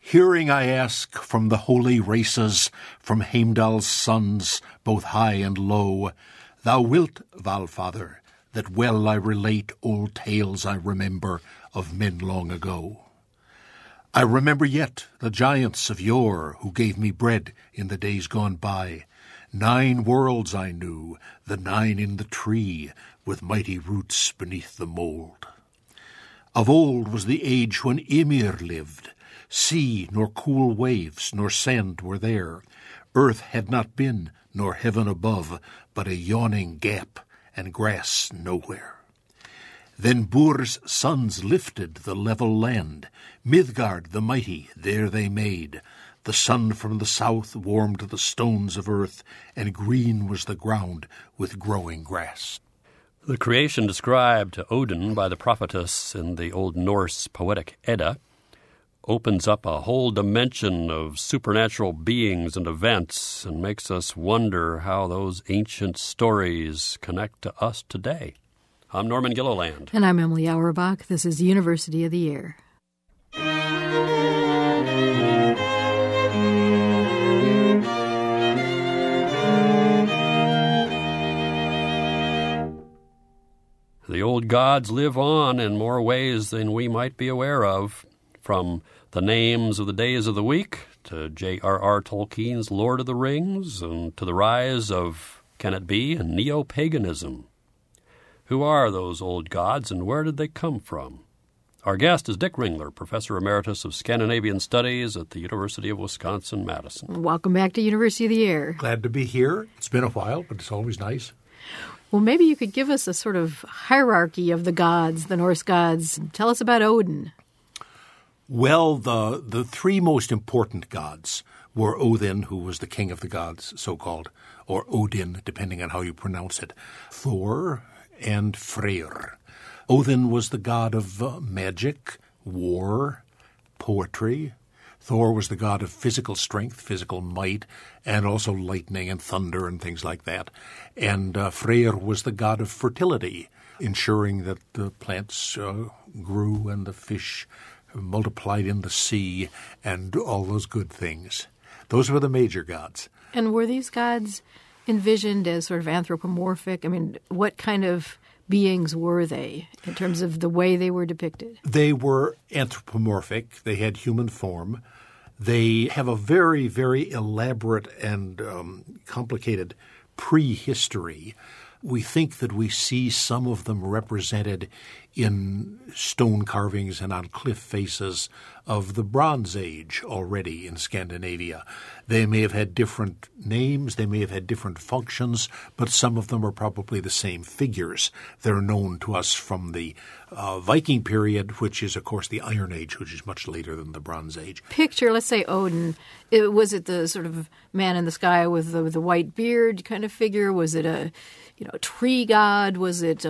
Hearing I ask from the holy races, from Heimdall's sons, both high and low, thou wilt, Valfather, that well I relate old tales I remember of men long ago. I remember yet the giants of yore who gave me bread in the days gone by. 9 worlds I knew, the 9 in the tree, with mighty roots beneath the mould. Of old was the age when Ymir lived. Sea nor cool waves nor sand were there. Earth had not been, nor heaven above, but a yawning gap, and grass nowhere. Then Bur's sons lifted the level land. Midgard the mighty there they made. The sun from the south warmed the stones of earth, and green was the ground with growing grass. The creation described to Odin by the prophetess in the Old Norse poetic Edda opens up a whole dimension of supernatural beings and events and makes us wonder how those ancient stories connect to us today. I'm Norman Gilliland. And I'm Emily Auerbach. This is University of the Year. The old gods live on in more ways than we might be aware of, from the names of the days of the week to J.R.R. Tolkien's Lord of the Rings and to the rise of, can it be, neo-paganism. Who are those old gods and where did they come from? Our guest is Dick Ringler, Professor Emeritus of Scandinavian Studies at the University of Wisconsin-Madison. Welcome back to University of the Year. Glad to be here. It's been a while, but it's always nice. Well, maybe you could give us a sort of hierarchy of the gods, the Norse gods. Tell us about Odin. Well, the 3 most important gods were Odin, who was the king of the gods, so-called, or Odin, depending on how you pronounce it, Thor, and Freyr. Odin was the god of magic, war, poetry. Thor was the god of physical strength, physical might, and also lightning and thunder and things like that. And Freyr was the god of fertility, ensuring that the plants grew and the fish multiplied in the sea and all those good things. Those were the major gods. And were these gods envisioned as sort of anthropomorphic? I mean, what kind of beings were they in terms of the way they were depicted? They were anthropomorphic. They had human form. They have a very, very elaborate and complicated prehistory. We think that we see some of them represented in stone carvings and on cliff faces of the Bronze Age already in Scandinavia. They may have had different names, they may have had different functions, but some of them are probably the same figures. They're known to us from the Viking period, which is, of course, the Iron Age, which is much later than the Bronze Age. Picture, let's say Odin. Was it the sort of man in the sky with the white beard kind of figure? Was it a tree god? Was it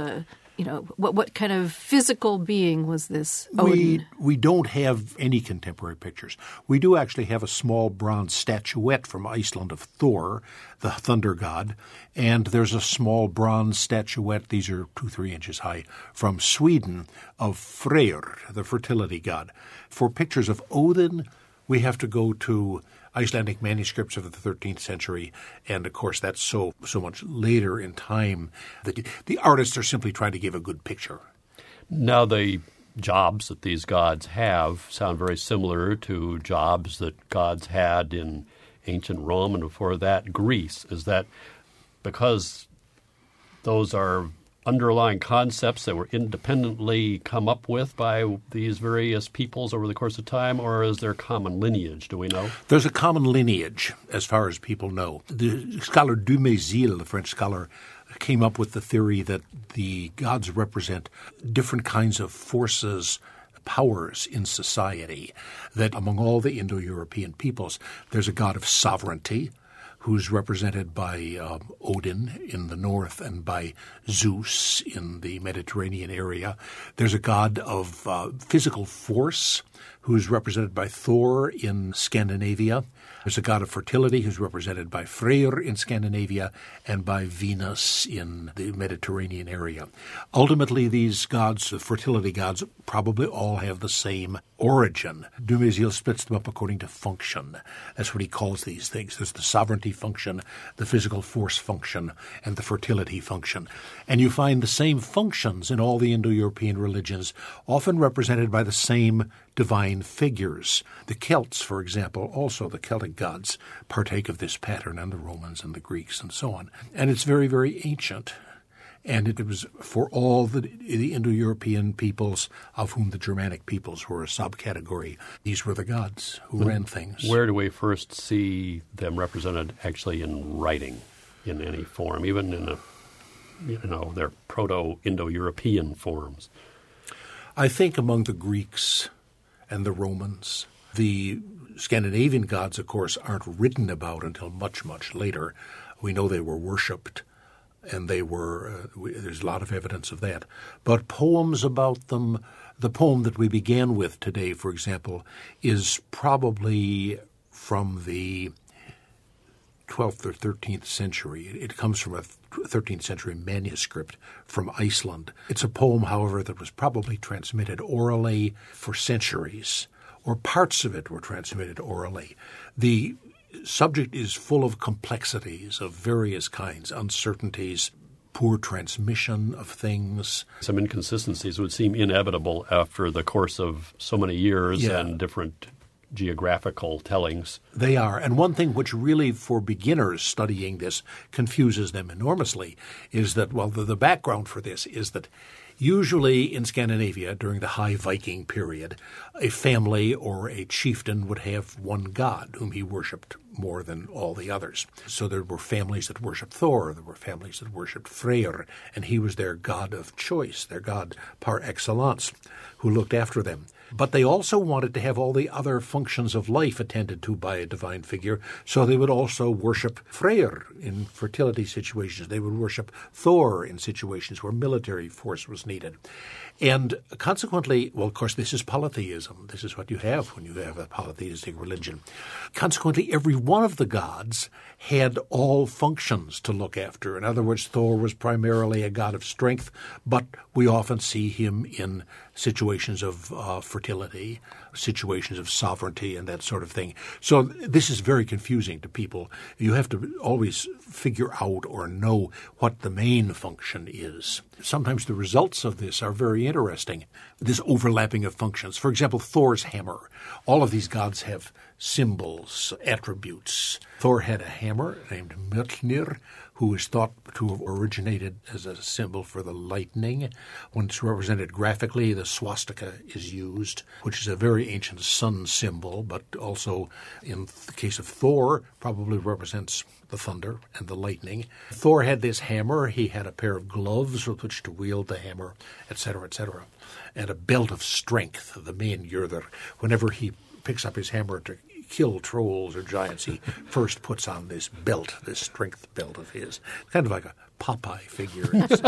what kind of physical being was this Odin? We don't have any contemporary pictures. We do actually have a small bronze statuette from Iceland of Thor, the thunder god, and there's a small bronze statuette, these are 2-3 inches high, from Sweden of Freyr, the fertility god. For pictures of Odin, we have to go to Icelandic manuscripts of the 13th century, and of course that's so much later in time that the artists are simply trying to give a good picture. Now the jobs that these gods have sound very similar to jobs that gods had in ancient Rome and before that Greece. Is that because those are underlying concepts that were independently come up with by these various peoples over the course of time, or is there common lineage? Do we know? There's a common lineage, as far as people know. The scholar Dumézil, the French scholar, came up with the theory that the gods represent different kinds of forces, powers in society, that among all the Indo-European peoples, there's a god of sovereignty, who's represented by Odin in the north and by Zeus in the Mediterranean area. There's a god of physical force, who's represented by Thor in Scandinavia. There's a god of fertility who's represented by Freyr in Scandinavia and by Venus in the Mediterranean area. Ultimately, these gods, the fertility gods, probably all have the same origin. Dumézil splits them up according to function. That's what he calls these things. There's the sovereignty function, the physical force function, and the fertility function. And you find the same functions in all the Indo-European religions, often represented by the same divine figures. The Celts, for example, also the Celtic gods, partake of this pattern, and the Romans and the Greeks and so on. And it's very, very ancient. And it was for all the Indo-European peoples, of whom the Germanic peoples were a subcategory. These were the gods who ran things. Where do we first see them represented actually in writing in any form, even in their Proto-Indo-European forms? I think among the Greeks and the Romans. The Scandinavian gods, of course, aren't written about until much, much later. We know they were worshipped, and they were, there's a lot of evidence of that. But poems about them, the poem that we began with today, for example, is probably from the 12th or 13th century. It comes from a 13th century manuscript from Iceland. It's a poem, however, that was probably transmitted orally for centuries, or parts of it were transmitted orally. The subject is full of complexities of various kinds, uncertainties, poor transmission of things. Some inconsistencies would seem inevitable after the course of so many years and different geographical tellings. They are. And one thing which really, for beginners studying this, confuses them enormously is that, well, the background for this is that usually in Scandinavia during the High Viking period, a family or a chieftain would have one god whom he worshipped more than all the others. So there were families that worshipped Thor, there were families that worshipped Freyr, and he was their god of choice, their god par excellence, who looked after them. But they also wanted to have all the other functions of life attended to by a divine figure, so they would also worship Freyr in fertility situations. They would worship Thor in situations where military force was needed. And consequently, well, of course, this is polytheism. This is what you have when you have a polytheistic religion. Consequently, every one of the gods had all functions to look after. In other words, Thor was primarily a god of strength, but we often see him in situations of fertility, situations of sovereignty and that sort of thing. So this is very confusing to people. You have to always figure out or know what the main function is. Sometimes the results of this are very interesting, this overlapping of functions. For example, Thor's hammer. All of these gods have symbols, attributes. Thor had a hammer named Mjolnir, who is thought to have originated as a symbol for the lightning. When it's represented graphically, the swastika is used, which is a very ancient sun symbol, but also in the case of Thor, probably represents the thunder and the lightning. Thor had this hammer. He had a pair of gloves with which to wield the hammer, etc., etc., and a belt of strength, the Mjolnir. Whenever he picks up his hammer to kill trolls or giants, he first puts on this belt, this strength belt of his, kind of like a Popeye figure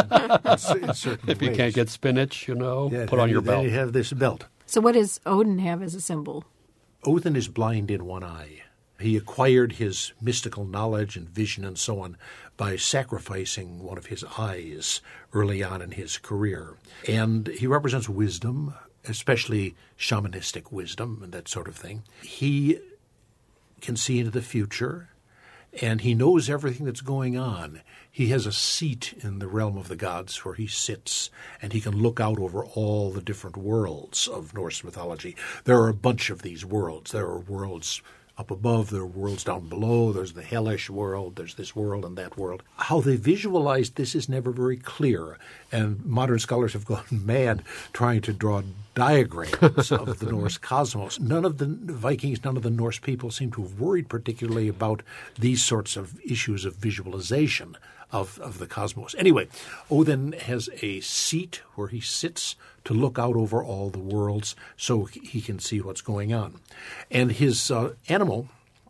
in certain If ways. you can't get spinach, put on your belt. Then you have this belt. So what does Odin have as a symbol? Odin is blind in one eye. He acquired his mystical knowledge and vision and so on by sacrificing one of his eyes early on in his career. And he represents wisdom, especially shamanistic wisdom and that sort of thing. He can see into the future, and he knows everything that's going on. He has a seat in the realm of the gods where he sits, and he can look out over all the different worlds of Norse mythology. There are a bunch of these worlds. There are worlds up above, there are worlds down below, there's the hellish world, there's this world and that world. How they visualized this is never very clear, and modern scholars have gone mad trying to draw diagrams of the Norse cosmos. None of the Vikings, none of the Norse people seem to have worried particularly about these sorts of issues of visualization of the cosmos. Anyway, Odin has a seat where he sits to look out over all the worlds so he can see what's going on. And his animal,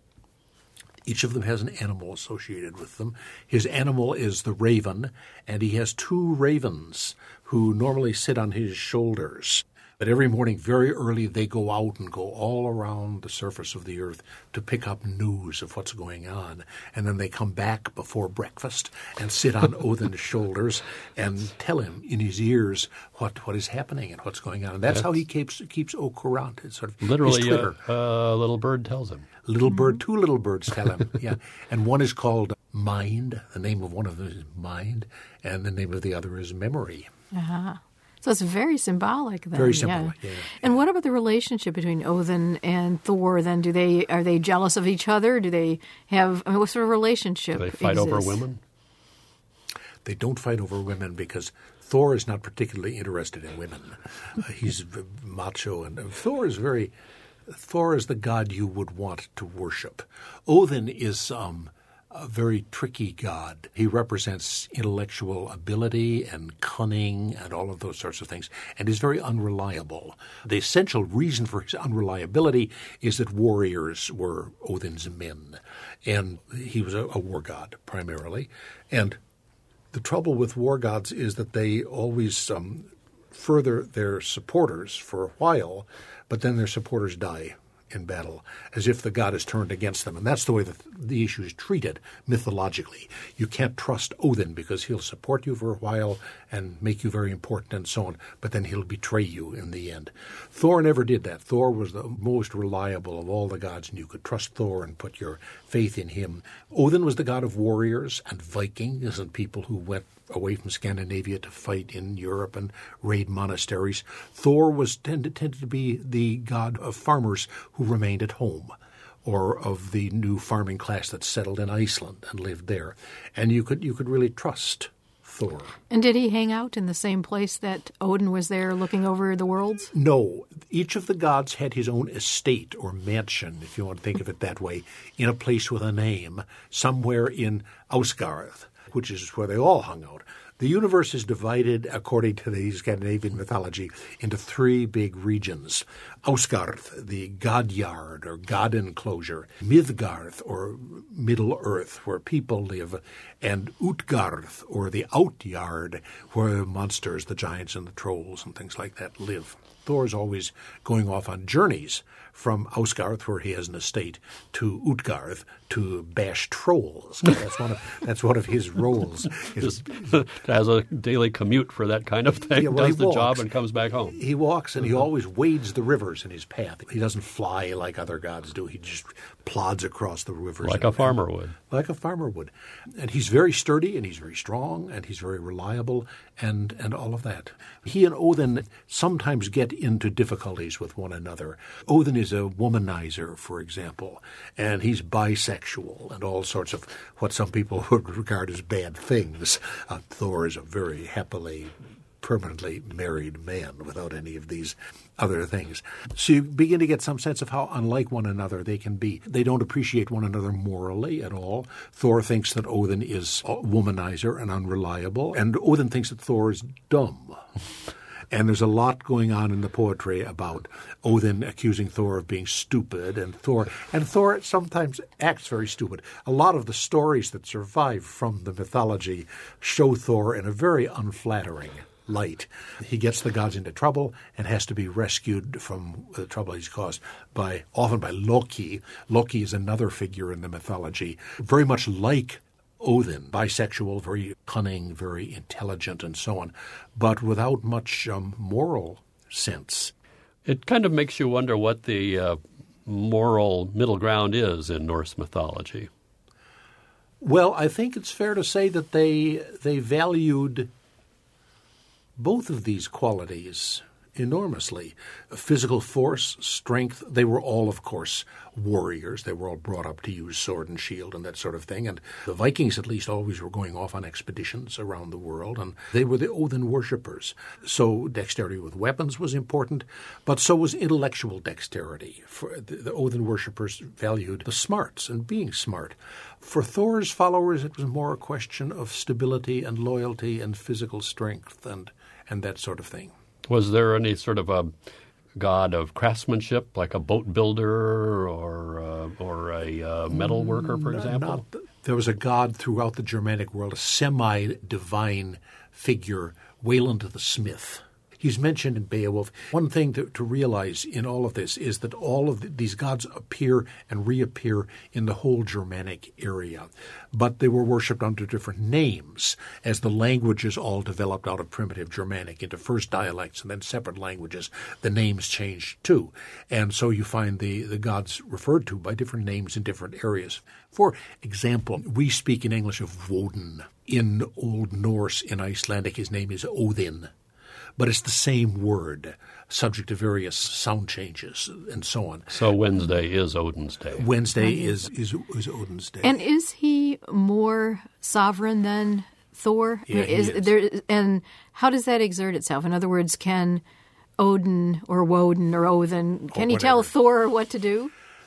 each of them has an animal associated with them. His animal is the raven, and he has two ravens who normally sit on his shoulders. But every morning, very early, they go out and go all around the surface of the earth to pick up news of what's going on. And then they come back before breakfast and sit on Odin's shoulders and tell him in his ears what is happening and what's going on. And that's how he keeps Okurant. It's sort of literally his Twitter. A little bird tells him. Two little birds tell him, yeah. And one is called Mind. The name of one of them is Mind, and the name of the other is Memory. Uh-huh. So it's very symbolic then. Very symbolic, yeah. And what about the relationship between Odin and Thor then? Are they jealous of each other? Do they have, what sort of relationship Do they fight exists? over women? They don't fight over women because Thor is not particularly interested in women. He's macho, and Thor is the god you would want to worship. Odin is a very tricky god. He represents intellectual ability and cunning and all of those sorts of things, and is very unreliable. The essential reason for his unreliability is that warriors were Odin's men, and he was a war god primarily. And the trouble with war gods is that they always further their supporters for a while, but then their supporters die in battle, as if the god is turned against them. And that's the way that the issue is treated mythologically. You can't trust Odin because he'll support you for a while and make you very important and so on, but then he'll betray you in the end. Thor never did that. Thor was the most reliable of all the gods, and you could trust Thor and put your faith in him. Odin was the god of warriors and Vikings and people who went away from Scandinavia to fight in Europe and raid monasteries. Thor was tended to be the god of farmers who remained at home, or of the new farming class that settled in Iceland and lived there. And you could really trust Thor. And did he hang out in the same place that Odin was there looking over the worlds? No. Each of the gods had his own estate or mansion, if you want to think of it that way, in a place with a name, somewhere in Asgard, which is where they all hung out. The universe is divided, according to the Scandinavian mythology, into three big regions. Asgard, the god yard or god enclosure, Midgard, or Middle Earth, where people live, and Utgard, or the out yard, where monsters, the giants and the trolls and things like that live. Thor's always going off on journeys from Asgard, where he has an estate, to Utgard to bash trolls. That's one of his roles. Just has a daily commute for that kind of thing, does the job and comes back home. He walks, and he always wades the rivers in his path. He doesn't fly like other gods do. He just plods across the rivers. Like a farmer would. Like a farmer would. And he's very sturdy, and he's very strong, and he's very reliable, and all of that. He and Odin sometimes get into difficulties with one another. Odin is a womanizer, for example, and he's bisexual and all sorts of what some people would regard as bad things. Thor is a very happily, permanently married man without any of these other things. So you begin to get some sense of how unlike one another they can be. They don't appreciate one another morally at all. Thor thinks that Odin is a womanizer and unreliable, and Odin thinks that Thor is dumb. And there's a lot going on in the poetry about Odin accusing Thor of being stupid, and Thor sometimes acts very stupid. A lot of the stories that survive from the mythology show Thor in a very unflattering light. He gets the gods into trouble and has to be rescued from the trouble he's caused often by Loki. Loki is another figure in the mythology, very much like Odin, bisexual, very cunning, very intelligent, and so on, but without much moral sense. It kind of makes you wonder what the moral middle ground is in Norse mythology. Well, I think it's fair to say that they valued both of these qualities enormously. Physical force, strength, they were all, of course, warriors. They were all brought up to use sword and shield and that sort of thing. And the Vikings, at least, always were going off on expeditions around the world, and they were the Odin worshippers. So dexterity with weapons was important, but so was intellectual dexterity. For the Odin worshippers valued the smarts and being smart. For Thor's followers, it was more a question of stability and loyalty and physical strength and that sort of thing. Was there any sort of a god of craftsmanship, like a boat builder or a metal worker, for example? There was a god throughout the Germanic world, a semi-divine figure, Wayland the Smith. He's mentioned in Beowulf. One thing to realize in all of this is that all of these gods appear and reappear in the whole Germanic area. But they were worshipped under different names as the languages all developed out of primitive Germanic into first dialects and then separate languages. The names changed too. And so you find the gods referred to by different names in different areas. For example, we speak in English of Woden. In Old Norse, in Icelandic, his name is Odin. But it's the same word, subject to various sound changes and so on. So Wednesday is Odin's Day. Wednesday is Odin's Day. And is he more sovereign than Thor? Yeah, he is. And how does that exert itself? In other words, can Odin or Woden or Odin, can he tell Thor what to do?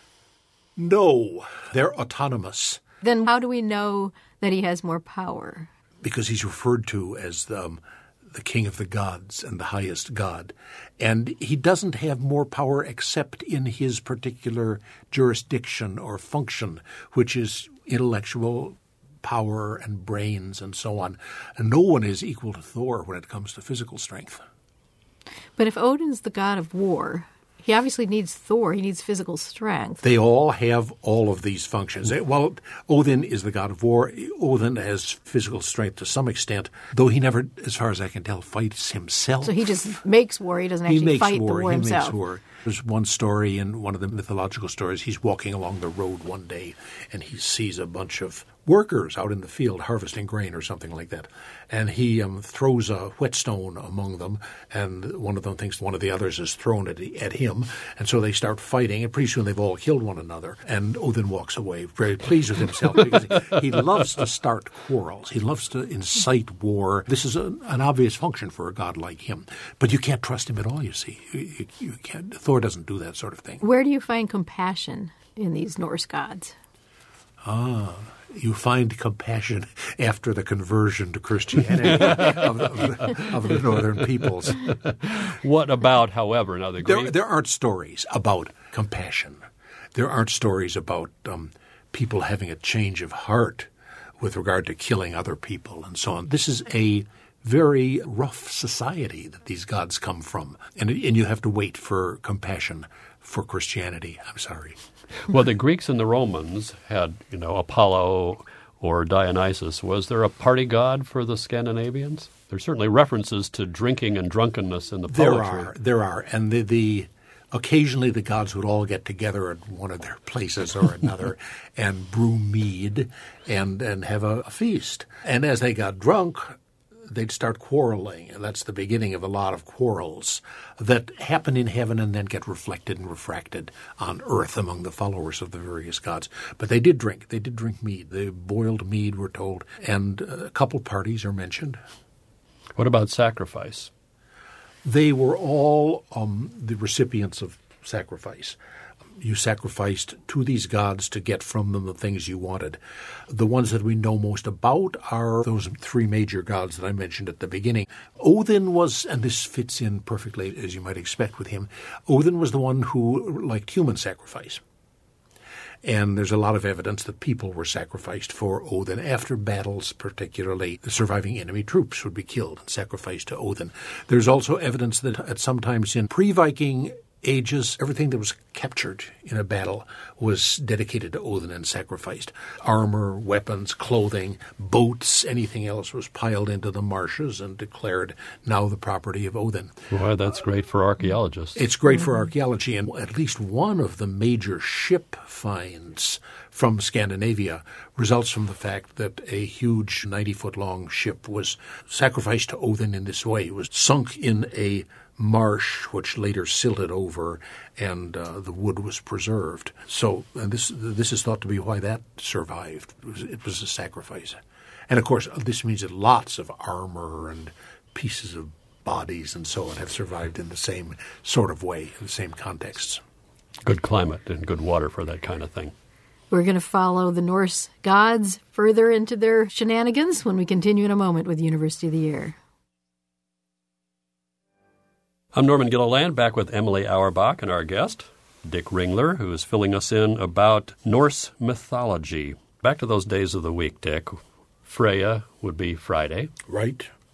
No, they're autonomous. Then how do we know that he has more power? Because he's referred to as the king of the gods and the highest god. And he doesn't have more power except in his particular jurisdiction or function, which is intellectual power and brains and so on. And no one is equal to Thor when it comes to physical strength. But if Odin's the god of war, he obviously needs Thor. He needs physical strength. They all have all of these functions. Well, Odin is the god of war. Odin has physical strength to some extent, though he never, as far as I can tell, fights himself. So he just makes war. He doesn't actually fight the war himself. He makes war. There's one story in one of the mythological stories. He's walking along the road one day, and he sees a bunch of workers out in the field harvesting grain or something like that. And he throws a whetstone among them, and one of them thinks one of the others has thrown it at him. And so they start fighting, and pretty soon they've all killed one another. And Odin walks away very pleased with himself because he loves to start quarrels. He loves to incite war. This is an obvious function for a god like him. But you can't trust him at all, you see. You can't. Thor doesn't do that sort of thing. Where do you find compassion in these Norse gods? You find compassion after the conversion to Christianity of the northern peoples. What about, however, now the Greek? There aren't stories about compassion. There aren't stories about people having a change of heart with regard to killing other people and so on. This is a very rough society that these gods come from, and you have to wait for compassion for Christianity. I'm sorry. Well, the Greeks and the Romans had, Apollo or Dionysus. Was there a party god for the Scandinavians? There's certainly references to drinking and drunkenness in the poetry. There are. And occasionally the gods would all get together at one of their places or another and brew mead and have a feast. And as they got drunk, they'd start quarreling, and that's the beginning of a lot of quarrels that happen in heaven and then get reflected and refracted on earth among the followers of the various gods. But they did drink. They did drink mead. They boiled mead, we're told, and a couple parties are mentioned. What about sacrifice? They were all the recipients of sacrifice. You sacrificed to these gods to get from them the things you wanted. The ones that we know most about are those three major gods that I mentioned at the beginning. Odin was, and this fits in perfectly as you might expect with him, Odin was the one who liked human sacrifice. And there's a lot of evidence that people were sacrificed for Odin. After battles, particularly, the surviving enemy troops would be killed and sacrificed to Odin. There's also evidence that at sometimes in pre-Viking ages, everything that was captured in a battle was dedicated to Odin and sacrificed. Armor, weapons, clothing, boats, anything else was piled into the marshes and declared now the property of Odin. Boy, that's great for archaeologists. It's great for archaeology, and at least one of the major ship finds from Scandinavia results from the fact that a huge 90-foot-long ship was sacrificed to Odin in this way. It was sunk in a marsh, which later silted over, and the wood was preserved. So and this is thought to be why that survived. It was a sacrifice. And, of course, this means that lots of armor and pieces of bodies and so on have survived in the same sort of way, in the same contexts. Good climate and good water for that kind of thing. We're going to follow the Norse gods further into their shenanigans when we continue in a moment with University of the Year. I'm Norman Gilliland, back with Emily Auerbach and our guest, Dick Ringler, who is filling us in about Norse mythology. Back to those days of the week, Dick. Freya would be Friday. Right.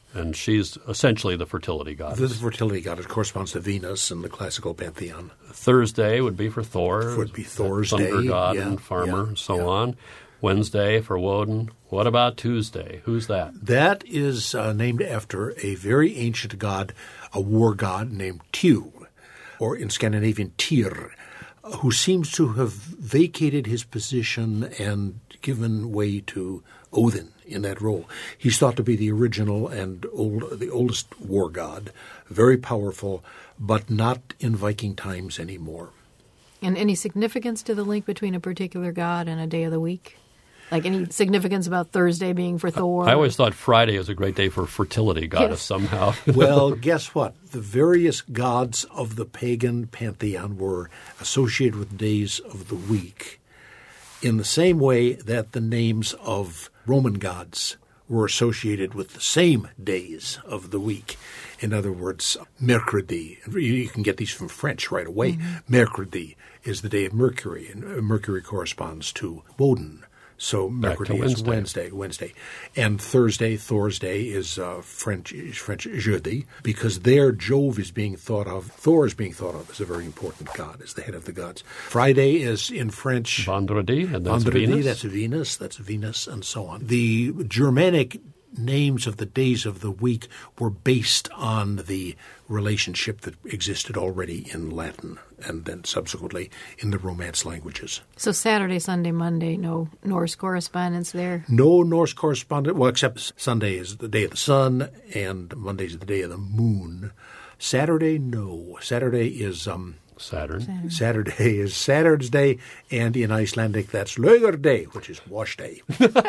And she's essentially the fertility goddess. The fertility goddess corresponds to Venus in the classical pantheon. Thursday would be for Thor. Would be Thor's thunder day, god yeah, and farmer, yeah, so yeah. on. Wednesday for Woden. What about Tuesday? Who's that? That is named after a very ancient god, a war god named Tyr, or in Scandinavian Tyr, who seems to have vacated his position and given way to Odin in that role. He's thought to be the original and the oldest war god, very powerful, but not in Viking times anymore. And any significance to the link between a particular god and a day of the week? Like any significance about Thursday being for Thor? I always thought Friday was a great day for fertility goddess somehow. Well, guess what? The various gods of the pagan pantheon were associated with days of the week in the same way that the names of Roman gods were associated with the same days of the week. In other words, Mercredi. You can get these from French right away. Mm-hmm. Mercredi is the day of Mercury, and Mercury corresponds to Woden. So Mercredi is Wednesday. And Thursday, Thor's Day, is French jeudi, because there Jove is being thought of, Thor is being thought of as a very important god, as the head of the gods. Friday is in French Vendredi, and that's Venus. That's Venus, and so on. The Germanic names of the days of the week were based on the relationship that existed already in Latin and then subsequently in the Romance languages. So Saturday, Sunday, Monday, no Norse correspondence there? No Norse correspondence, well, except Sunday is the day of the sun and Monday is the day of the moon. Saturday, no. Saturday is Saturn. Saturday is Saturn's day, and in Icelandic that's Laugar Day, which is wash day.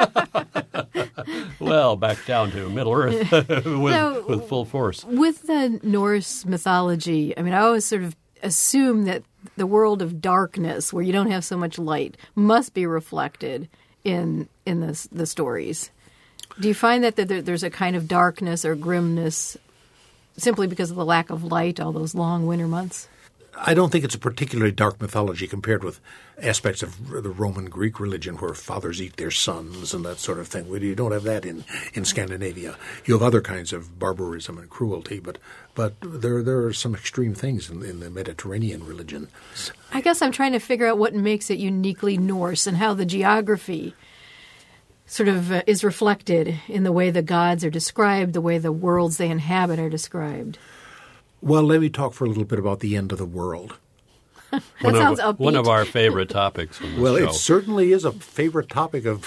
Well, back down to Middle Earth with full force. With the Norse mythology, I mean, I always sort of assume that the world of darkness, where you don't have so much light, must be reflected in the stories. Do you find that there's a kind of darkness or grimness simply because of the lack of light, all those long winter months? I don't think it's a particularly dark mythology compared with aspects of the Roman Greek religion where fathers eat their sons and that sort of thing. You don't have that in Scandinavia. You have other kinds of barbarism and cruelty, but there are some extreme things in the Mediterranean religion. I guess I'm trying to figure out what makes it uniquely Norse and how the geography sort of is reflected in the way the gods are described, the way the worlds they inhabit are described. Well, let me talk for a little bit about the end of the world. Sounds upbeat. One of our favorite topics on the Well, show. it certainly is a favorite topic of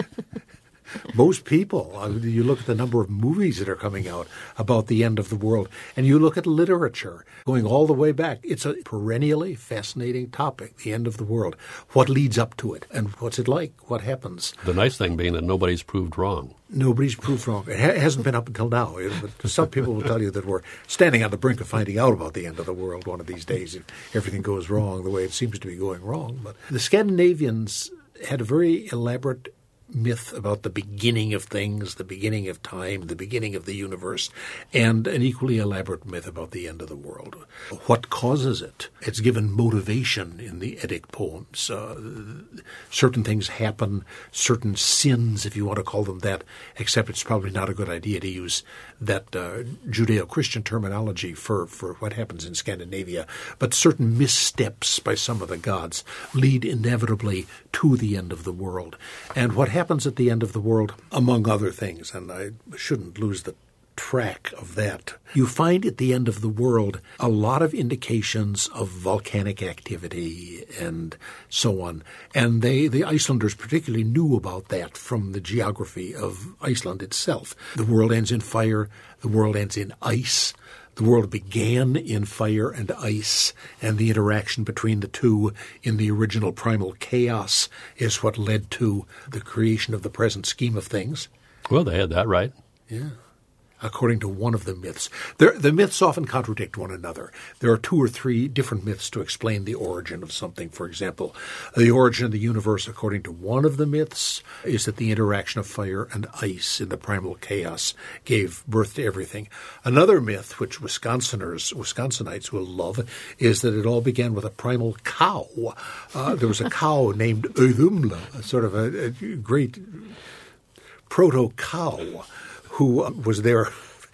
most people. You look at the number of movies that are coming out about the end of the world, and you look at literature going all the way back. It's a perennially fascinating topic, the end of the world. What leads up to it, and what's it like? What happens? The nice thing being that nobody's proved wrong. Nobody's proved wrong. It hasn't been up until now. But some people will tell you that we're standing on the brink of finding out about the end of the world one of these days if everything goes wrong the way it seems to be going wrong. But the Scandinavians had a very elaborate myth about the beginning of things, the beginning of time, the beginning of the universe, and an equally elaborate myth about the end of the world. What causes it? It's given motivation in the Eddic poems. Certain things happen, certain sins, if you want to call them that, except it's probably not a good idea to use that Judeo-Christian terminology for what happens in Scandinavia. But certain missteps by some of the gods lead inevitably to the end of the world. And what happens at the end of the world, among other things, and I shouldn't lose the track of that, you find at the end of the world a lot of indications of volcanic activity and so on. And the Icelanders particularly knew about that from the geography of Iceland itself. The world ends in fire, the world ends in ice. The world began in fire and ice, and the interaction between the two in the original primal chaos is what led to the creation of the present scheme of things. Well, they had that right. Yeah. According to one of the myths. The myths often contradict one another. There are 2 or 3 different myths to explain the origin of something. For example, the origin of the universe, according to one of the myths, is that the interaction of fire and ice in the primal chaos gave birth to everything. Another myth, which Wisconsinites will love, is that it all began with a primal cow. There was a cow named Auðumla, sort of a great proto-cow, who was there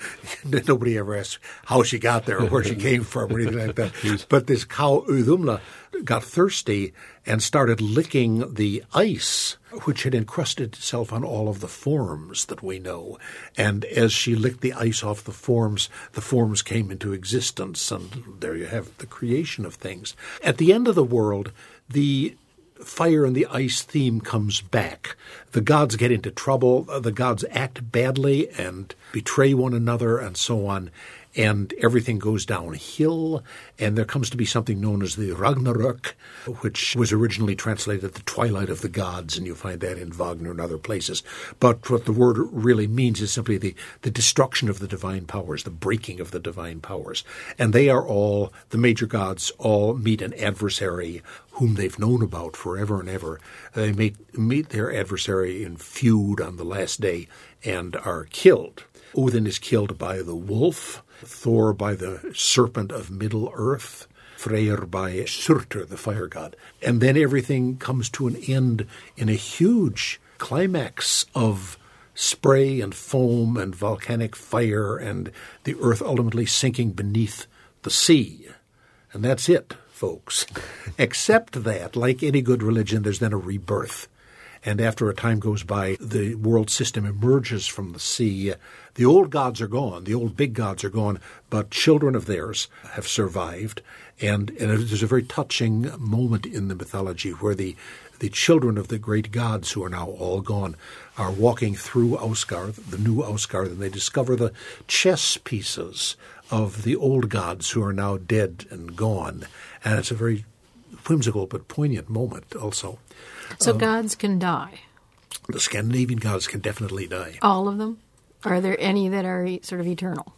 Nobody ever asks how she got there or where she came from or anything like that. But this cow Udumla got thirsty and started licking the ice, which had encrusted itself on all of the forms that we know. And as she licked the ice off the forms came into existence, and there you have the creation of things. At the end of the world, the fire and the ice theme comes back. The gods get into trouble. The gods act badly and betray one another and so on. And everything goes downhill, and there comes to be something known as the Ragnarök, which was originally translated the Twilight of the Gods, and you'll find that in Wagner and other places. But what the word really means is simply the destruction of the divine powers, the breaking of the divine powers. And they are all, the major gods, all meet an adversary whom they've known about forever and ever. They meet their adversary in feud on the last day and are killed. Odin is killed by the wolf, Thor by the serpent of Middle-earth, Freyr by Surtur, the fire god. And then everything comes to an end in a huge climax of spray and foam and volcanic fire and the earth ultimately sinking beneath the sea. And that's it, folks. Except that, like any good religion, there's then a rebirth. And after a time goes by, the world system emerges from the sea. The old gods are gone. The old big gods are gone, but children of theirs have survived. And there's a very touching moment in the mythology where the children of the great gods, who are now all gone, are walking through Ausgard, the new Ausgard, and they discover the chess pieces of the old gods who are now dead and gone. And it's a very whimsical but poignant moment also. So gods can die? The Scandinavian gods can definitely die. All of them? Are there any that are sort of eternal?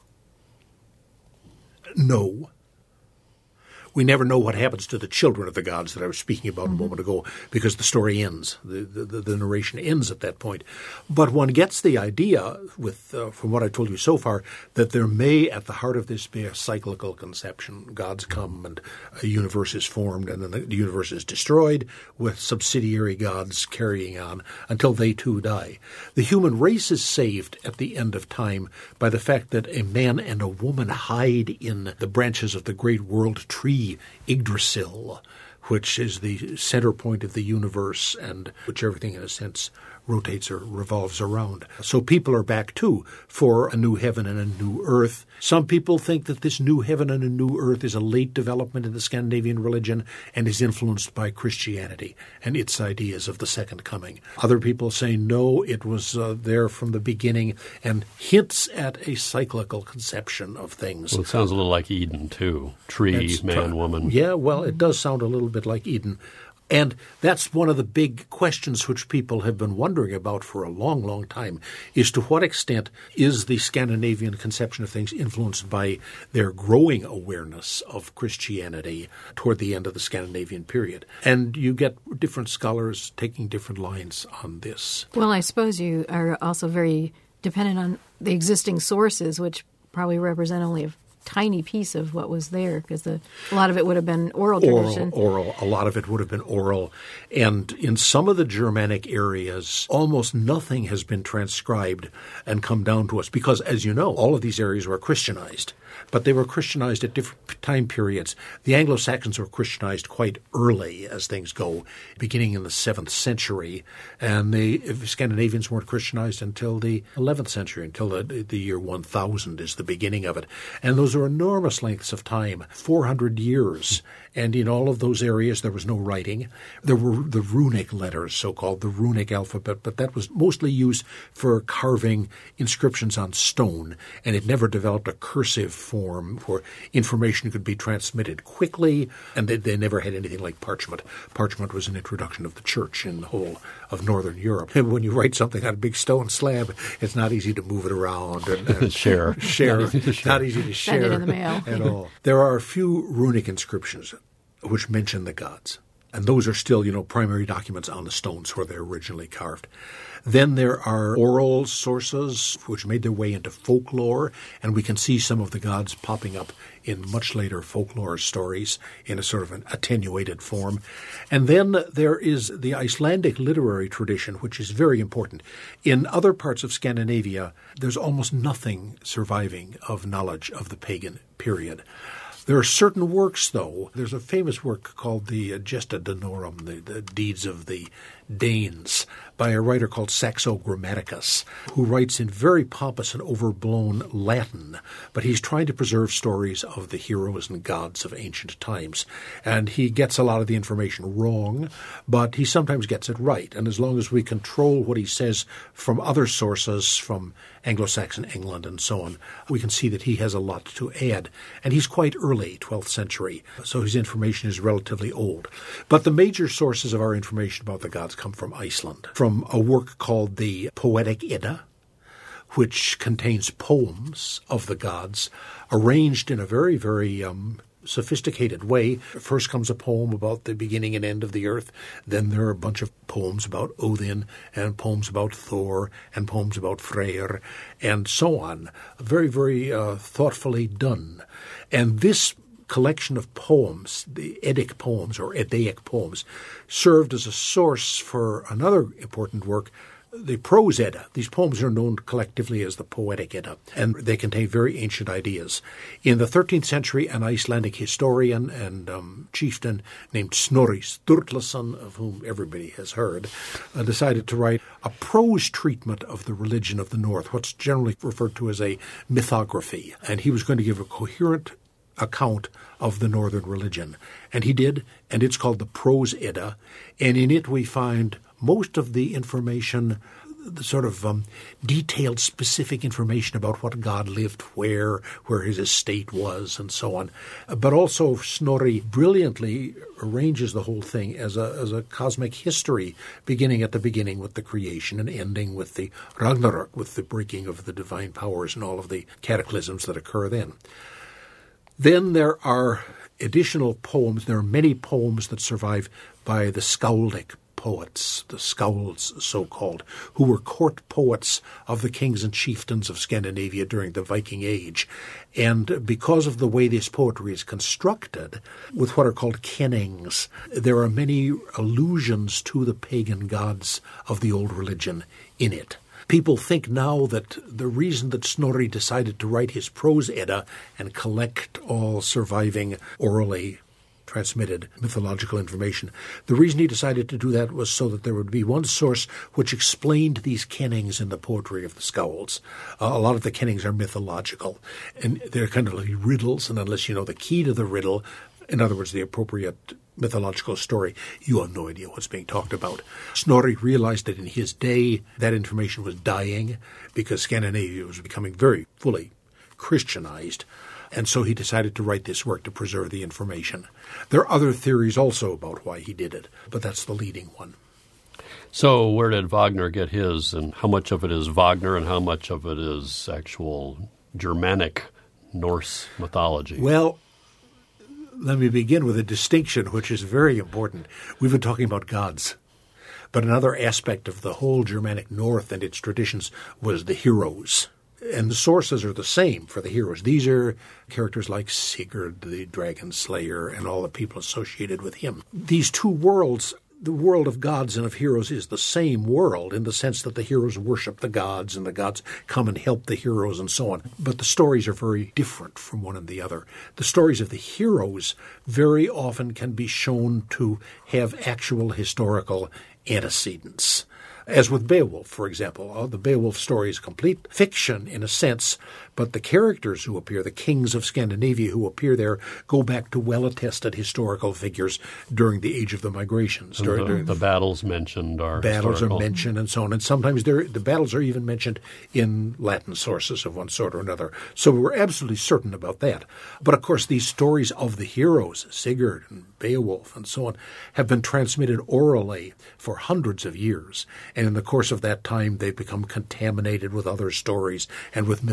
No. We never know what happens to the children of the gods that I was speaking about a moment ago, because the story ends. The narration ends at that point. But one gets the idea, from what I told you so far, that there may, at the heart of this, be a cyclical conception. Gods come and a universe is formed, and then the universe is destroyed, with subsidiary gods carrying on until they too die. The human race is saved at the end of time by the fact that a man and a woman hide in the branches of the great world tree, Yggdrasil, which is the center point of the universe and which everything, in a sense, rotates or revolves around. So people are back, too, for a new heaven and a new earth. Some people think that this new heaven and a new earth is a late development in the Scandinavian religion and is influenced by Christianity and its ideas of the second coming. Other people say, no, it was there from the beginning and hints at a cyclical conception of things. Well, it sounds a little like Eden, too. Tree, man, woman. Yeah, well, it does sound a little bit like Eden. And that's one of the big questions which people have been wondering about for a long, long time, is to what extent is the Scandinavian conception of things influenced by their growing awareness of Christianity toward the end of the Scandinavian period. And you get different scholars taking different lines on this. Well, I suppose you are also very dependent on the existing sources, which probably represent only a tiny piece of what was there, because a lot of it would have been oral tradition. Oral. A lot of it would have been oral. And in some of the Germanic areas, almost nothing has been transcribed and come down to us because, as you know, all of these areas were Christianized. But they were Christianized at different time periods. The Anglo-Saxons were Christianized quite early, as things go, beginning in the 7th century. And the Scandinavians weren't Christianized until the 11th century, until the year 1000 is the beginning of it. And those are enormous lengths of time, 400 years. And in all of those areas, there was no writing. There were the runic letters, so-called, the runic alphabet, but that was mostly used for carving inscriptions on stone, and it never developed a cursive form where information could be transmitted quickly, and they never had anything like parchment. Parchment was an introduction of the church in the whole of Northern Europe. And when you write something on a big stone slab, it's not easy to move it around and share. Not easy to share Send it in the mail. at all. There are a few runic inscriptions which mention the gods. And those are still, primary documents on the stones where they're originally carved. Then there are oral sources which made their way into folklore, and we can see some of the gods popping up in much later folklore stories in a sort of an attenuated form. And then there is the Icelandic literary tradition, which is very important. In other parts of Scandinavia, there's almost nothing surviving of knowledge of the pagan period. There are certain works, though. There's a famous work called the Gesta Danorum, the Deeds of the Danes, by a writer called Saxo Grammaticus, who writes in very pompous and overblown Latin, but he's trying to preserve stories of the heroes and gods of ancient times. And he gets a lot of the information wrong, but he sometimes gets it right. And as long as we control what he says from other sources, from Anglo-Saxon England and so on, we can see that he has a lot to add. And he's quite early, 12th century, so his information is relatively old. But the major sources of our information about the gods come from Iceland, from a work called the Poetic Edda, which contains poems of the gods arranged in a very, very sophisticated way. First comes a poem about the beginning and end of the earth. Then there are a bunch of poems about Odin and poems about Thor and poems about Freyr and so on. Very, very thoughtfully done. And this collection of poems, the Eddic poems or Eddaic poems, served as a source for another important work, the Prose Edda. These poems are known collectively as the Poetic Edda, and they contain very ancient ideas. In the 13th century, an Icelandic historian and chieftain named Snorri Sturluson, of whom everybody has heard, decided to write a prose treatment of the religion of the North, what's generally referred to as a mythography. And he was going to give a coherent account of the northern religion. And he did, and it's called the Prose Edda. And in it we find most of the information, the sort of detailed, specific information about what god lived where his estate was, and so on. But also Snorri brilliantly arranges the whole thing as a cosmic history, beginning at the beginning with the creation and ending with the Ragnarok, with the breaking of the divine powers and all of the cataclysms that occur then. Then there are additional poems. There are many poems that survive by the Skaldic poets, the Skalds so-called, who were court poets of the kings and chieftains of Scandinavia during the Viking Age. And because of the way this poetry is constructed, with what are called kennings, there are many allusions to the pagan gods of the old religion in it. People think now that the reason that Snorri decided to write his Prose Edda and collect all surviving orally transmitted mythological information, the reason he decided to do that was so that there would be one source which explained these kennings in the poetry of the Skalds. A lot of the kennings are mythological, and they're kind of like riddles, and unless you know the key to the riddle, in other words, the appropriate mythological story, you have no idea what's being talked about. Snorri realized that in his day that information was dying because Scandinavia was becoming very fully Christianized, and so he decided to write this work to preserve the information. There are other theories also about why he did it, but that's the leading one. So where did Wagner get his, and how much of it is Wagner and how much of it is actual Germanic Norse mythology? Well, let me begin with a distinction which is very important. We've been talking about gods, but another aspect of the whole Germanic North and its traditions was the heroes. And the sources are the same for the heroes. These are characters like Sigurd, the dragon slayer, and all the people associated with him. These two worlds, the world of gods and of heroes, is the same world in the sense that the heroes worship the gods and the gods come and help the heroes and so on. But the stories are very different from one and the other. The stories of the heroes very often can be shown to have actual historical antecedents. As with Beowulf, for example. The Beowulf story is complete fiction in a sense, but the characters who appear, the kings of Scandinavia who appear there, go back to well-attested historical figures during the Age of the Migrations. During the battles mentioned are battles historical. are mentioned and so on, and sometimes the battles are even mentioned in Latin sources of one sort or another. So we're absolutely certain about that. But of course, these stories of the heroes, Sigurd and Beowulf and so on, have been transmitted orally for hundreds of years. And in the course of that time, they've become contaminated with other stories and with mythological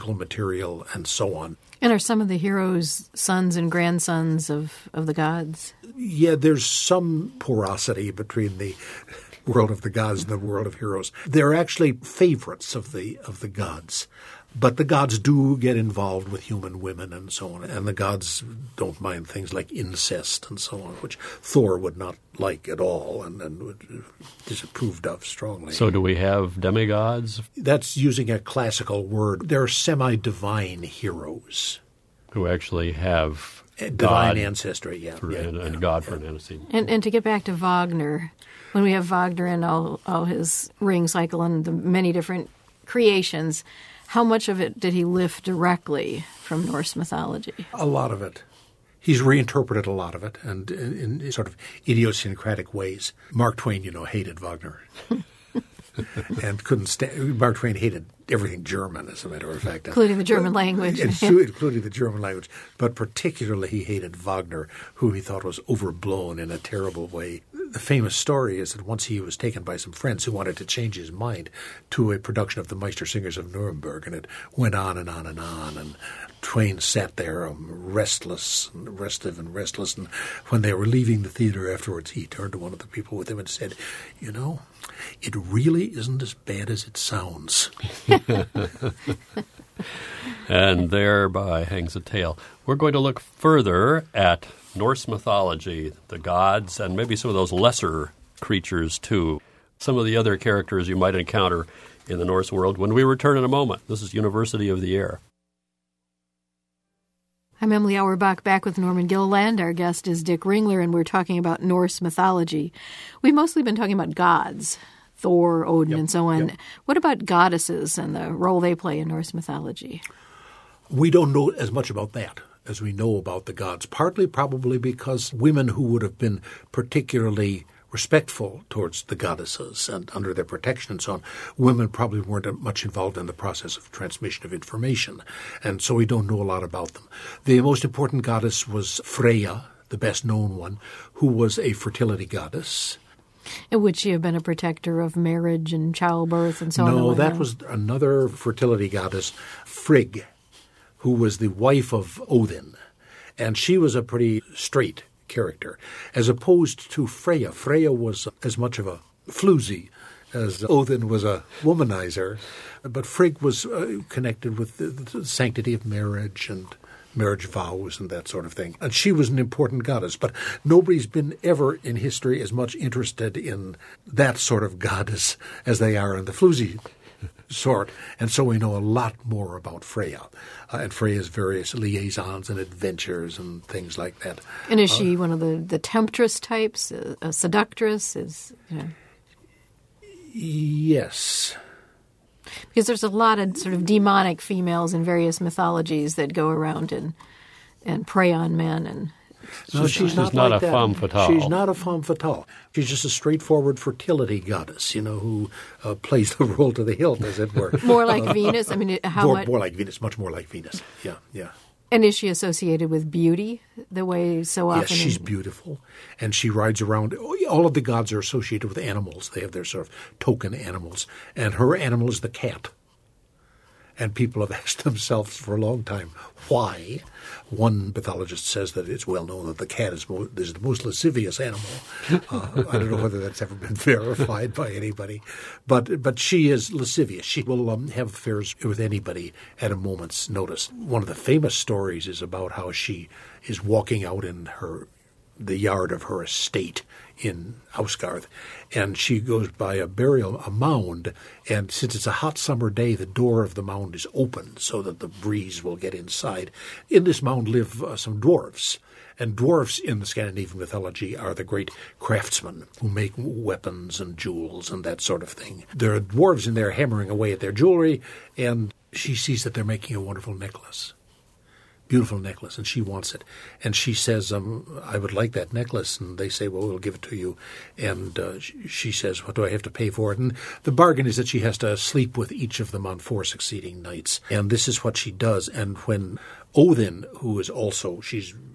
magical material, and so on. And are some of the heroes sons and grandsons of the gods? Yeah, there's some porosity between the world of the gods and the world of heroes. They're actually favorites of the gods. But the gods do get involved with human women and so on, and the gods don't mind things like incest and so on, which Thor would not like at all and would disapproved of strongly. So do we have demigods? That's using a classical word. They're semi-divine heroes. Who actually have divine ancestry, yeah. And God for an antecedent. And to get back to Wagner, when we have Wagner and all his ring cycle and the many different creations, how much of it did he lift directly from Norse mythology? A lot of it. He's reinterpreted a lot of it, and in sort of idiosyncratic ways. Mark Twain, hated Wagner. And couldn't stand. Mark Twain hated everything German, as a matter of fact. Including the German language. Including the German language. But particularly he hated Wagner, who he thought was overblown in a terrible way. The famous story is that once he was taken by some friends who wanted to change his mind to a production of the Meistersingers of Nuremberg, and it went on and on and on, and Twain sat there restless, and when they were leaving the theater afterwards, he turned to one of the people with him and said, it really isn't as bad as it sounds. And thereby hangs a tale. We're going to look further at Norse mythology, the gods, and maybe some of those lesser creatures too. Some of the other characters you might encounter in the Norse world when we return in a moment. This is University of the Air. I'm Emily Auerbach, back with Norman Gilliland. Our guest is Dick Ringler, and we're talking about Norse mythology. We've mostly been talking about gods, Thor, Odin, and so on. Yep. What about goddesses and the role they play in Norse mythology? We don't know as much about that as we know about the gods, partly probably because women who would have been particularly respectful towards the goddesses and under their protection and so on, women probably weren't much involved in the process of transmission of information, and so we don't know a lot about them. The most important goddess was Freya, the best known one, who was a fertility goddess. Would she have been a protector of marriage and childbirth and so on? No, that was another fertility goddess, Frigg, who was the wife of Odin, and she was a pretty straight character, as opposed to Freya. Freya was as much of a floozy as Odin was a womanizer, but Frigg was connected with the sanctity of marriage and marriage vows and that sort of thing. And she was an important goddess, but nobody's been ever in history as much interested in that sort of goddess as they are in the floozy sort, and so we know a lot more about Freya and Freya's various liaisons and adventures and things like that. And is she one of the temptress types, a seductress? Yes. Because there's a lot of sort of demonic females in various mythologies that go around and prey on men. And no, she's not like a that. Femme fatale. She's not a femme fatale. She's just a straightforward fertility goddess, who plays the role to the hilt, as it were. More like Venus? I mean, more like Venus, much more like Venus. Yeah. And is she associated with beauty the way so often? Yes, she's beautiful. And she rides around. All of the gods are associated with animals. They have their sort of token animals. And her animal is the cat. And people have asked themselves for a long time, why? One mythologist says that it's well known that the cat is the most lascivious animal. I don't know whether that's ever been verified by anybody. But she is lascivious. She will have affairs with anybody at a moment's notice. One of the famous stories is about how she is walking out in the yard of her estate in Ausgarth, and she goes by a mound, and since it's a hot summer day, the door of the mound is open so that the breeze will get inside. In this mound live some dwarves, and dwarves in the Scandinavian mythology are the great craftsmen who make weapons and jewels and that sort of thing. There are dwarves in there hammering away at their jewelry, and she sees that they're making a wonderful necklace. Beautiful necklace, and she wants it. And she says, I would like that necklace. And they say, well, we'll give it to you. And she says, what do I have to pay for it? And the bargain is that she has to sleep with each of them on 4 succeeding nights. And this is what she does. And when Odin, who is also, she's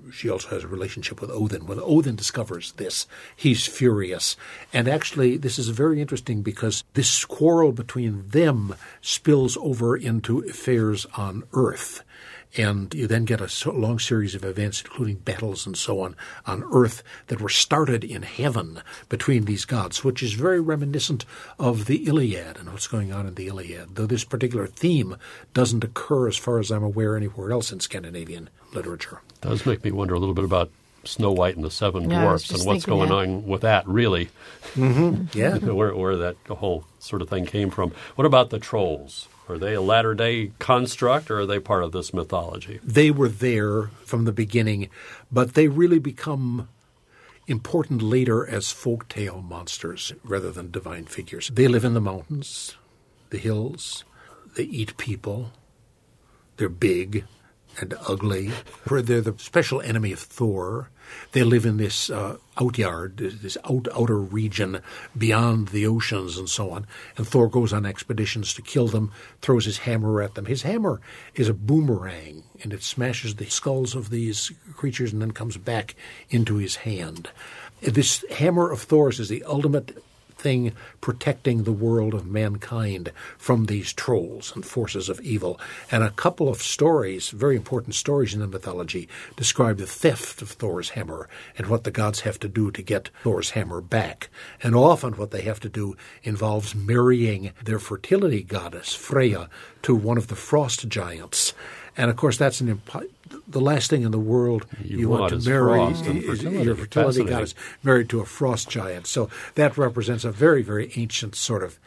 she also has a relationship with Odin. When Odin discovers this, he's furious. And actually, this is very interesting because this quarrel between them spills over into affairs on Earth. And you then get a long series of events, including battles and so on Earth that were started in heaven between these gods, which is very reminiscent of the Iliad and what's going on in the Iliad, though this particular theme doesn't occur, as far as I'm aware, anywhere else in Scandinavian literature. It does make me wonder a little bit about Snow White and the Seven Dwarfs and what's going on with that, really. Mm-hmm. Yeah. where that whole sort of thing came from. What about the trolls? Are they a latter-day construct, or are they part of this mythology? They were there from the beginning, but they really become important later as folktale monsters rather than divine figures. They live in the mountains, the hills. They eat people. They're big and ugly. They're the special enemy of Thor. They live in this outyard, this outer region beyond the oceans and so on. And Thor goes on expeditions to kill them, throws his hammer at them. His hammer is a boomerang, and it smashes the skulls of these creatures and then comes back into his hand. This hammer of Thor's is the ultimate thing protecting the world of mankind from these trolls and forces of evil. And a couple of stories, very important stories in the mythology, describe the theft of Thor's hammer and what the gods have to do to get Thor's hammer back. And often what they have to do involves marrying their fertility goddess, Freya, to one of the frost giants. And, of course, that's the last thing in the world you want to marry is your fertility goddess married to a frost giant. So that represents a very, very ancient sort of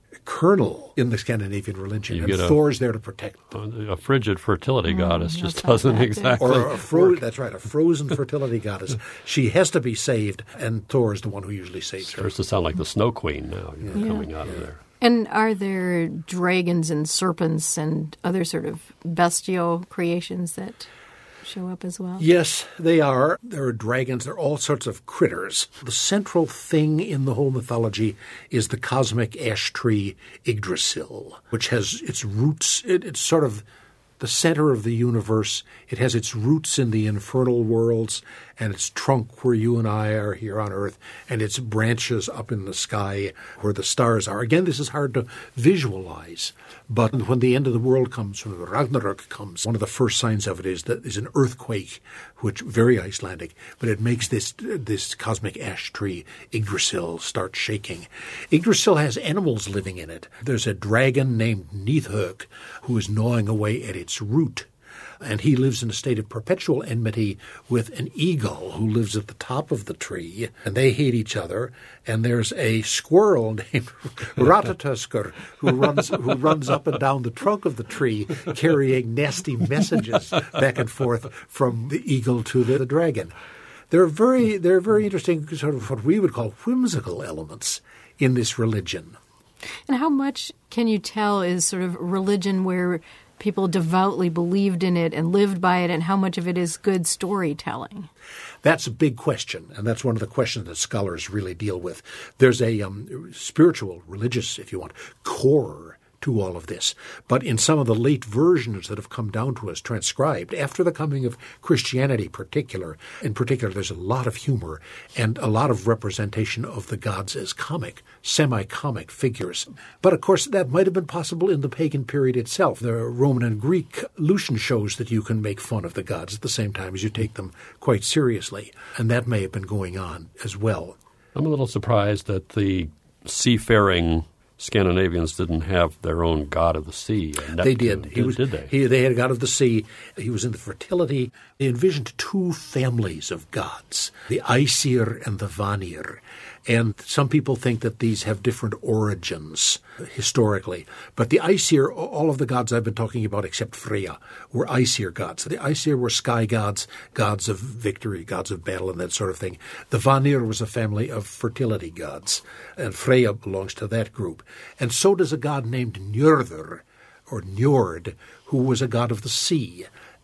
kernel in the Scandinavian religion. And Thor's there to protect them. A frigid fertility goddess just doesn't exactly work. That's right, a frozen fertility goddess. She has to be saved, and Thor's the one who usually saves her. Starts to sound like the Snow Queen now, coming out of there. And are there dragons and serpents and other sort of bestial creations that show up as well? Yes, they are. There are dragons. There are all sorts of critters. The central thing in the whole mythology is the cosmic ash tree Yggdrasil, which has its roots. It's sort of the center of the universe. It has its roots in the infernal worlds and its trunk where you and I are here on Earth, and its branches up in the sky where the stars are. Again, this is hard to visualize, but when the end of the world comes, when the Ragnarok comes, one of the first signs of it is an earthquake, which very Icelandic, but it makes this cosmic ash tree, Yggdrasil, start shaking. Yggdrasil has animals living in it. There's a dragon named Nidhögg who is gnawing away at its root. And he lives in a state of perpetual enmity with an eagle who lives at the top of the tree, and they hate each other. And there's a squirrel named Ratatoskr who runs up and down the trunk of the tree carrying nasty messages back and forth from the eagle to the dragon. There are very interesting sort of what we would call whimsical elements in this religion. And how much can you tell is sort of religion where people devoutly believed in it and lived by it, and how much of it is good storytelling? That's a big question, and that's one of the questions that scholars really deal with. There's a spiritual, religious, if you want, core to all of this. But in some of the late versions that have come down to us transcribed, after the coming of Christianity in particular, there's a lot of humor and a lot of representation of the gods as semi-comic figures. But of course, that might have been possible in the pagan period itself. The Roman and Greek Lucian shows that you can make fun of the gods at the same time as you take them quite seriously. And that may have been going on as well. I'm a little surprised that the seafaring Scandinavians didn't have their own god of the sea. They did. Did they? They had a god of the sea. He was into fertility. They envisioned two families of gods, the Aesir and the Vanir. And some people think that these have different origins historically. But the Aesir, all of the gods I've been talking about except Freya, were Aesir gods. The Aesir were sky gods, gods of victory, gods of battle, and that sort of thing. The Vanir was a family of fertility gods, and Freya belongs to that group. And so does a god named Njörður, or Njord, who was a god of the sea.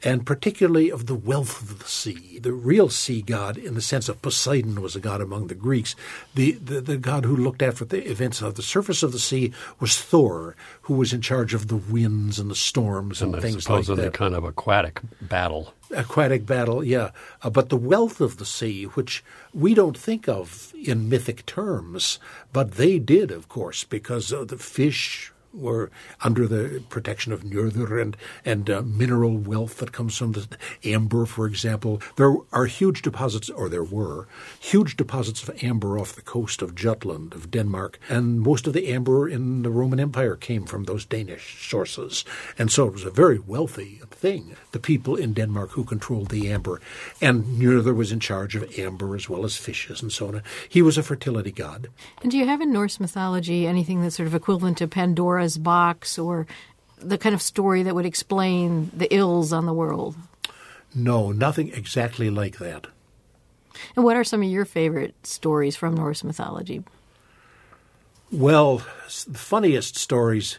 and particularly of the wealth of the sea. The real sea god, in the sense of Poseidon, was a god among the Greeks. The god who looked after the events of the surface of the sea was Thor, who was in charge of the winds and the storms and things like that. Supposedly kind of aquatic battle. Aquatic battle, yeah. But the wealth of the sea, which we don't think of in mythic terms, but they did, of course, because the fish were under the protection of Njörður and mineral wealth that comes from the amber, for example. There are huge deposits, or there were, huge deposits of amber off the coast of Jutland, of Denmark, and most of the amber in the Roman Empire came from those Danish sources. And so it was a very wealthy thing, the people in Denmark who controlled the amber. And Njörður was in charge of amber as well as fishes and so on. He was a fertility god. And do you have in Norse mythology anything that's sort of equivalent to Pandora's box, or the kind of story that would explain the ills on the world? No, nothing exactly like that. And what are some of your favorite stories from Norse mythology? Well, the funniest stories,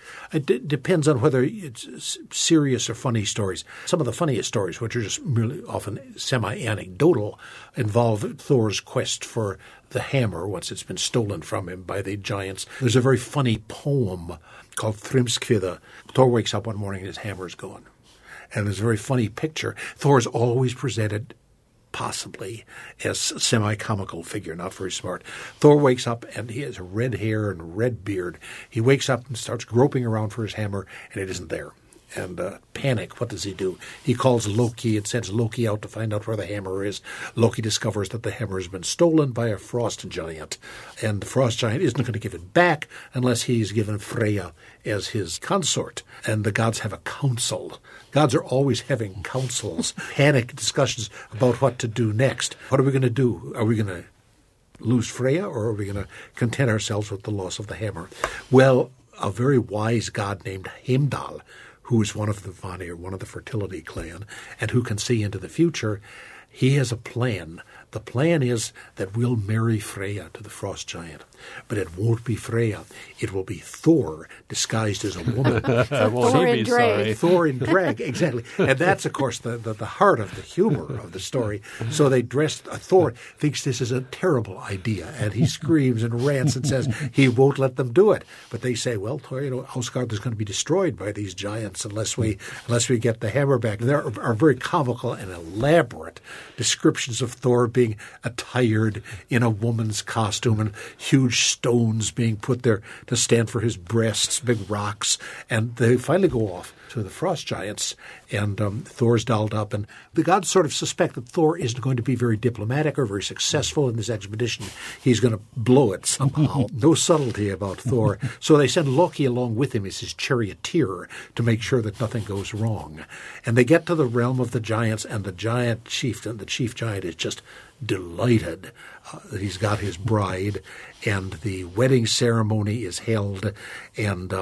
it depends on whether it's serious or funny stories. Some of the funniest stories, which are just merely often semi-anecdotal, involve Thor's quest for the hammer once it's been stolen from him by the giants. There's a very funny poem called Thrymskvida. Thor wakes up one morning and his hammer's gone. And there's a very funny picture. Thor's always presented possibly as a semi-comical figure, not very smart. Thor wakes up and he has red hair and a red beard. He wakes up and starts groping around for his hammer, and it isn't there. And panic, what does he do? He calls Loki and sends Loki out to find out where the hammer is. Loki discovers that the hammer has been stolen by a frost giant, and the frost giant isn't going to give it back unless he's given Freya as his consort. And the gods have a council. Gods are always having councils, panic discussions about what to do next. What are we going to do? Are we going to lose Freya, or are we going to content ourselves with the loss of the hammer? Well, a very wise god named Heimdall, who is one of the Vanir, one of the fertility clan, and who can see into the future, he has a plan. The plan is that we'll marry Freya to the frost giant. But it won't be Freya. It will be Thor disguised as a woman. Thor in drag. Thor in drag, exactly. And that's, of course, the heart of the humor of the story. So they dressed Thor thinks this is a terrible idea, and he screams and rants and says he won't let them do it. But they say, well, Thor, Asgard is going to be destroyed by these giants unless we get the hammer back. There are very comical and elaborate descriptions of Thor being attired in a woman's costume and huge stones being put there to stand for his breasts, big rocks. And they finally go off to the frost giants, and Thor's dolled up. And the gods sort of suspect that Thor isn't going to be very diplomatic or very successful in this expedition. He's going to blow it somehow. No subtlety about Thor. So they send Loki along with him as his charioteer to make sure that nothing goes wrong. And they get to the realm of the giants, and the giant chieftain, the chief giant, is just delighted that he's got his bride, and the wedding ceremony is held, and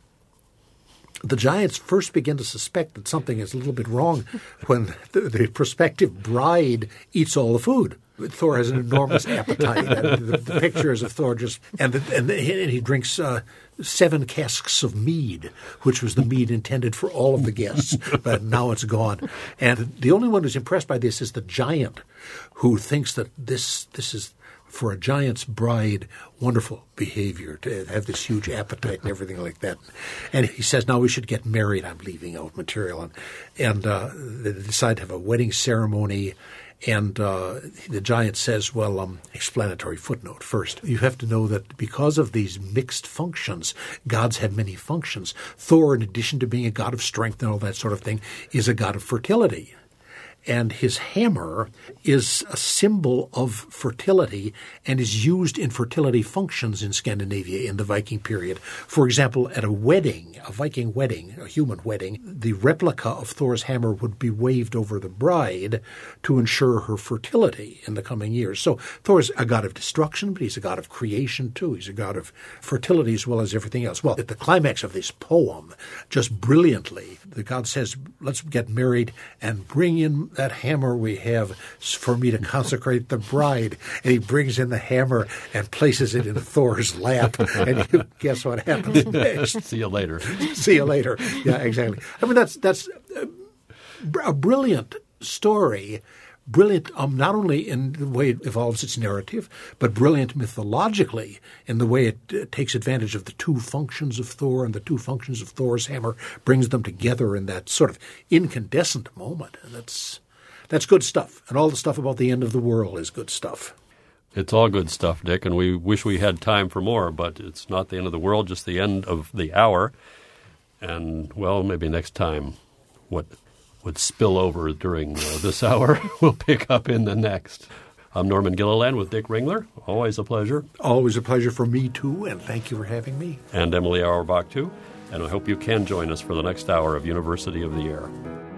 the giants first begin to suspect that something is a little bit wrong when the prospective bride eats all the food. Thor has an enormous appetite. The picture is of Thor just and he drinks 7 casks of mead, which was the mead intended for all of the guests, but now it's gone. And the only one who's impressed by this is the giant, who thinks that this is, for a giant's bride, wonderful behavior to have this huge appetite and everything like that. And he says, now we should get married. I'm leaving out material. And they decide to have a wedding ceremony. And the giant says, well, explanatory footnote first. You have to know that because of these mixed functions, gods have many functions. Thor, in addition to being a god of strength and all that sort of thing, is a god of fertility. And his hammer is a symbol of fertility and is used in fertility functions in Scandinavia in the Viking period. For example, at a wedding, a Viking wedding, a human wedding, the replica of Thor's hammer would be waved over the bride to ensure her fertility in the coming years. So Thor's a god of destruction, but he's a god of creation too. He's a god of fertility as well as everything else. Well, at the climax of this poem, just brilliantly, the god says, let's get married and bring in that hammer we have for me to consecrate the bride. And he brings in the hammer and places it in Thor's lap. And you guess what happens next? See you later. See you later. Yeah, exactly. I mean, that's a brilliant story. Brilliant, not only in the way it evolves its narrative, but brilliant mythologically in the way it takes advantage of the two functions of Thor and the two functions of Thor's hammer, brings them together in that sort of incandescent moment. And that's good stuff. And all the stuff about the end of the world is good stuff. It's all good stuff, Dick, and we wish we had time for more, but it's not the end of the world, just the end of the hour. And, well, maybe next time what would spill over during this hour we'll pick up in the next. I'm Norman Gilliland with Dick Ringler. Always a pleasure. Always a pleasure for me, too, and thank you for having me. And Emily Auerbach, too. And I hope you can join us for the next hour of University of the Air.